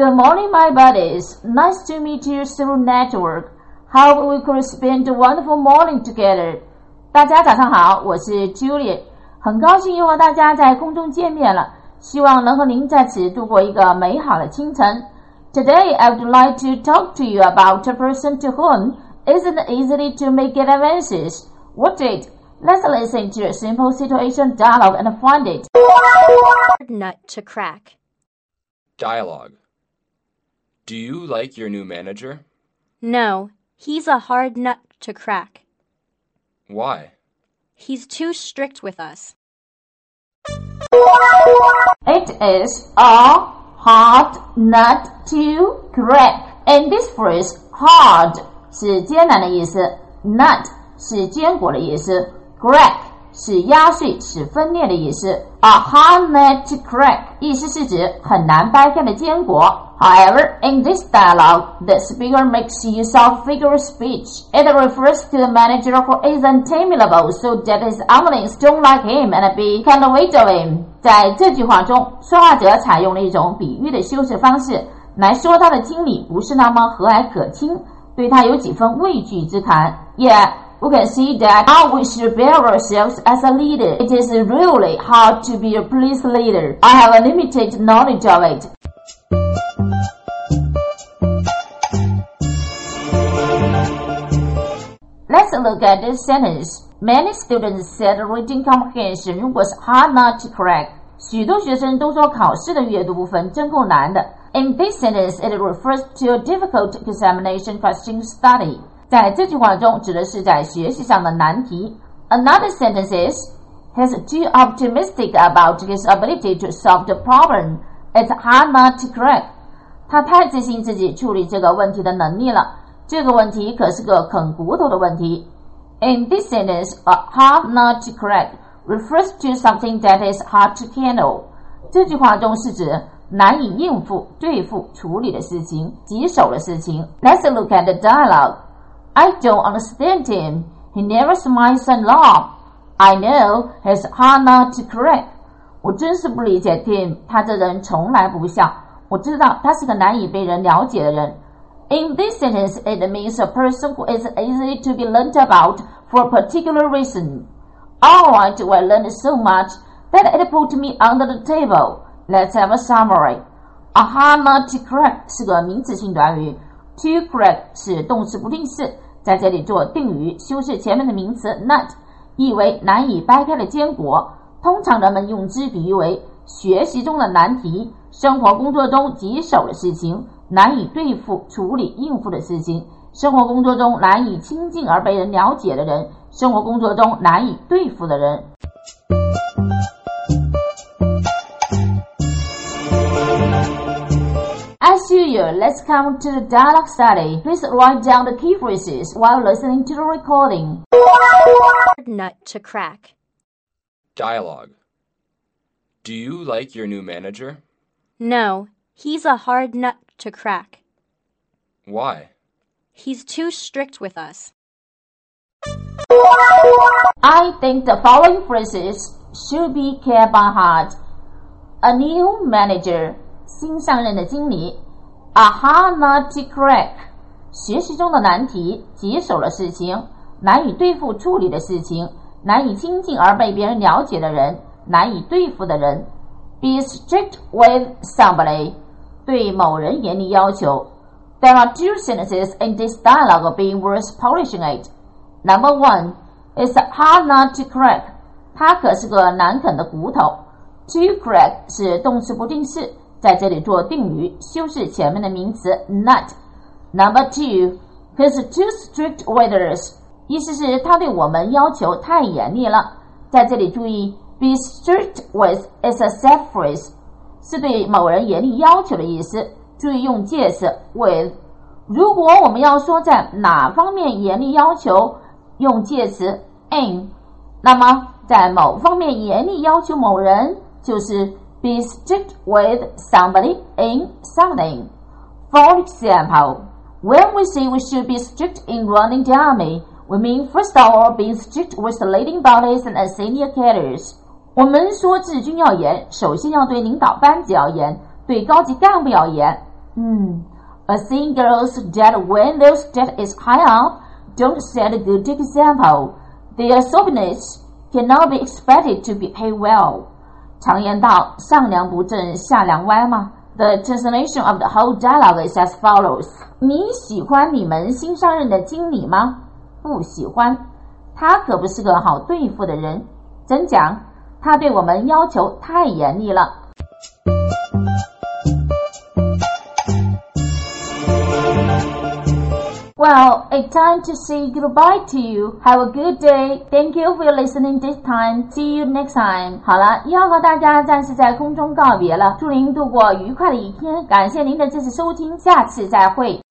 Good morning, my buddies. Nice to meet you through network. Hope we could spend a wonderful morning together. 大家早上好，我是 Juliet， 很高兴又和大家在空中见面了，希望能和您在此度过一个美好的清晨。Today, I would like to talk to you about a person to whom it isn't easy to make advances. What did? Let's listen to a simple situation dialogue and find it. Hard nut to crack. Dialogue. Do you like your new manager? No, he's a hard nut to crack. Why? He's too strict with us. It is a hard nut to crack. In this phrase, hard 是艰难的意思 ，nut 是坚果的意思 ，crack 是压碎、使分裂的意思。A hard nut to crack 意思是指很难掰开的坚果。However, in this dialogue, the speaker makes use of figure speech. It refers to the manager who is untamable, so that his underlings don't like him and become rid of him. 在这句话中，说话者采用了一种比喻的修饰方式，来说他的经理不是那么和蔼可亲，对他有几分畏惧之感。Yeah.We can see that how we should bear ourselves as a leader. It is really hard to be a police leader. I have a limited knowledge of it. Let's look at this sentence. Many students said reading comprehension was hard not to crack. 许多学生都说考试的阅读部分真够难的。In this sentence, it refers to a difficult examination question study.在这句话中指的是在学习上的难题。Another sentence is, he's too optimistic about his ability to solve the problem. It's hard not to crack. 他太自信自己处理这个问题的能力了，这个问题可是个啃骨头的问题。In this sentence, a hard not to crack refers to something that is hard to handle. 这句话中是指难以应付、对付、处理的事情、棘手的事情。Let's look at the dialogue.I don't understand him. He never smiles and laughs. I know he's hard not to crack. 我真是不理解 Tim， 他这人从来不笑。我知道他是个难以被人了解的人。In this sentence, it means a person who is easy to be learned about for a particular reason. Alright, well, I learned so much that it put me under the table. Let's have a summary. A hard nut to crack 是个名词性短语。To crack 是动词不定式，在这里做定语，修饰前面的名词 nut， 意为难以掰开的坚果。通常人们用之比喻为学习中的难题、生活工作中棘手的事情、难以对付、处理、应付的事情。生活工作中难以亲近而被人了解的人，生活工作中难以对付的人。As usual, let's come to the dialogue study. Please write down the key phrases while listening to the recording. Hard nut to crack. Dialogue. Do you like your new manager? No, he's a hard nut to crack. Why? He's too strict with us. I think the following phrases should be kept by heart. A new manager, 新上任的经理。A hard nut to crack, 学习中的难题、棘手的事情、难以对付处理的事情、难以亲近而被别人了解的人、难以对付的人。Be strict with somebody, 对某人严厉要求。There are two sentences in this dialogue being worth polishing it. Number one, it's a hard nut to crack. 它可是个难啃的骨头。To crack 是动词不定式，在这里做定语，修饰前面的名词 nut. Number two, he's too strict with us. 意思是他对我们要求太严厉了。在这里注意 be strict with is a set phrase, 是对某人严厉要求的意思。注意用介词 with。如果我们要说在哪方面严厉要求，用介词 in。那么在某方面严厉要求某人，就是 be strict with somebody in something. For example, when we say we should be strict in running the army, we mean first of all being strict with the leading bodies and senior cadres. 我们说治军要严，首先要对领导班子要严，对高级干部要严。 A seeing girls that when their stat is high up don't set a good example. Their softness cannot be expected to behave well. 常言道，上梁不正下梁歪嘛。The translation of the whole dialogue is as follows. 你喜欢你们新上任的经理吗？不喜欢。他可不是个好对付的人。真讲，他对我们要求太严厉了。Well, it's time to say goodbye to you. Have a good day. Thank you for listening this time. See you next time. 好了，要和大家暂时在空中告别了。祝您度过愉快的一天。感谢您的这次收听，下次再会。